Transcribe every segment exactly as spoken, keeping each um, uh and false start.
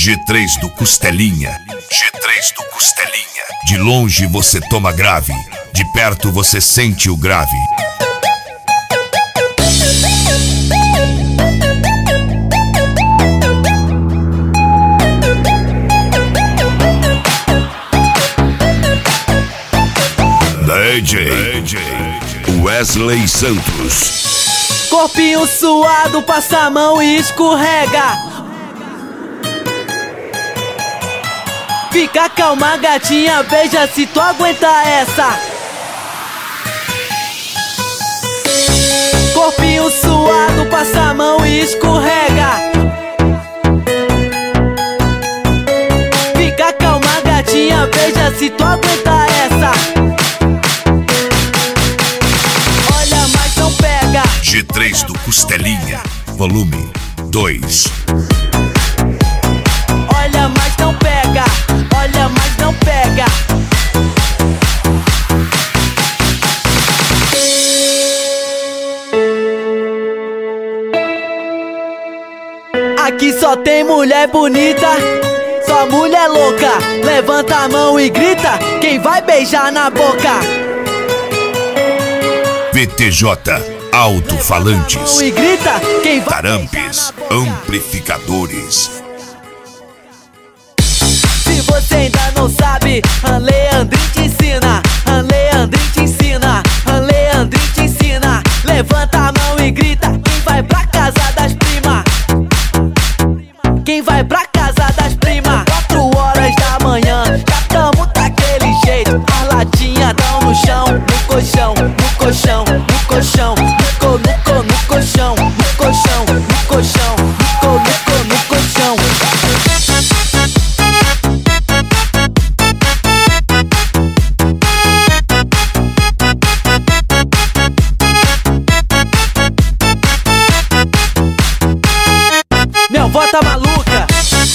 G três do Costelinha. G três do Costelinha. De longe você toma grave, de perto você sente o grave. D J Wesley Santos. Corpinho suado, passa a mão e escorrega. Fica calma, gatinha, beija se tu aguenta essa. Corpinho suado, passa a mão e escorrega. Fica calma, gatinha, beija se tu aguenta essa. Olha, mas não pega. G três do Costelinha, volume dois. Olha, mas não pega. Olha, mas não pega. Aqui só tem mulher bonita, só mulher louca. Levanta a mão e grita, quem vai beijar na boca? V T J Alto-falantes e grita, quem vai Tarampes Amplificadores. Se você ainda não sabe, Leandrinho te ensina. Leandrinho te ensina. Leandrinho te ensina. Levanta a mão e grita, quem vai pra casa das primas? Quem vai pra casa das primas? Quatro horas da manhã, já tamo daquele jeito. As latinhas tão no chão, no colchão, no colchão, no colchão, no co, no co, no colchão, no colchão, no colchão, no co, no co, no colchão. Minha avó tá maluca.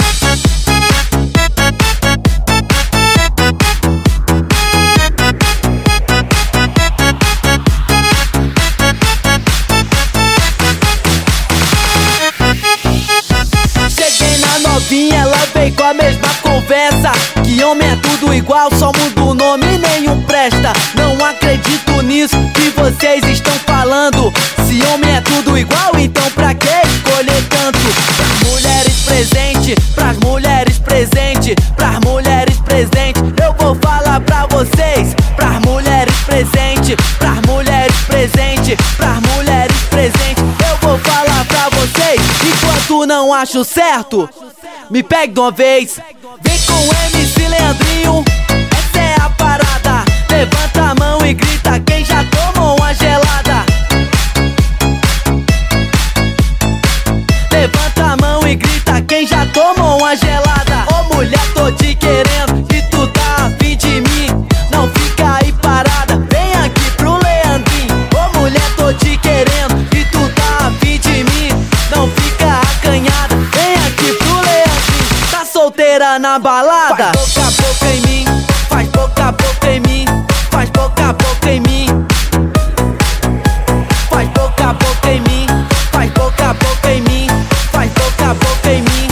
Cheguei na novinha, ela veio com a mesma conversa. Que homem é tudo igual, só muda o nome e nenhum presta. Não acredito nisso que vocês estão falando. Se homem é tudo igual, então pra que escolher tanto? Pras mulheres presente, pras mulheres presente, pras mulheres presente. Eu vou falar pra vocês, pras mulheres presente, pras mulheres presente, pras mulheres presente. Eu vou falar pra vocês, enquanto não acho certo, me pegue de uma vez. Vem com o M C Leandrinho, essa é a parada. Levanta a mão e grita, quem já tomou uma gelada? Levanta a mão e grita, quem já tomou uma gelada? Ô mulher, tô te querendo e tu tá afim de mim. Não fica aí parada, vem aqui pro Leandrinho. Ô mulher, tô te querendo e tu tá afim de mim. Não fica acanhada, vem aqui pro Leandrinho. Tá solteira na balada? Faz boca a boca em mim, faz boca a boca em mim, faz boca a boca em mim. Faz boca a boca em mim, faz boca a boca em mim, faz boca a boca em mim.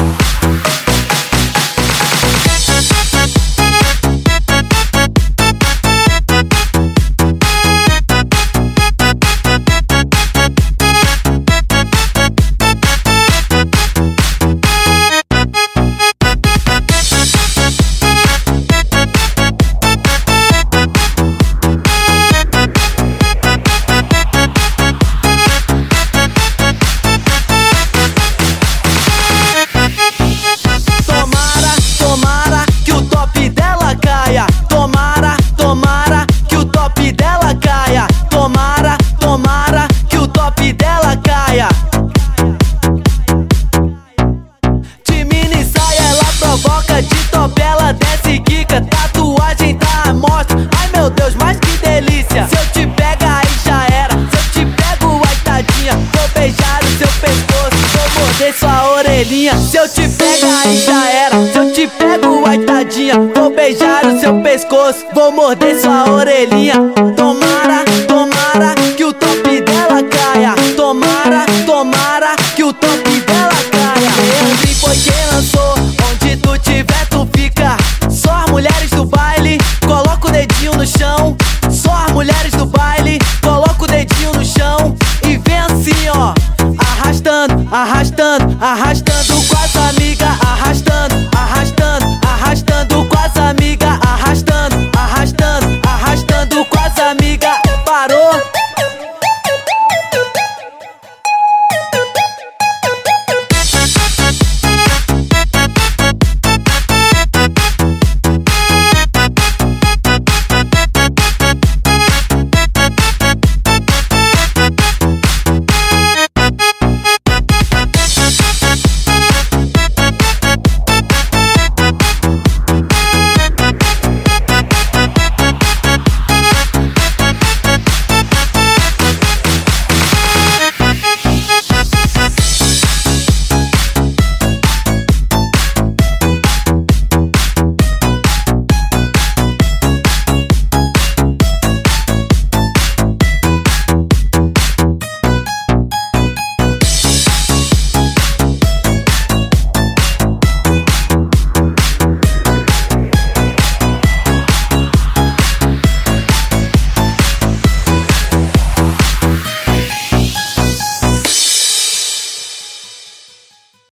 Se eu te pegar aí já era. Se eu te pego, ai tadinha, vou beijar o seu pescoço, vou morder sua orelhinha. Tomara, tomara que o top dela caia. Tomara, tomara que o top dela caia. Leandrinho foi quem lançou, onde arrastando, arrastando com as amigas, arrastando, arrastando.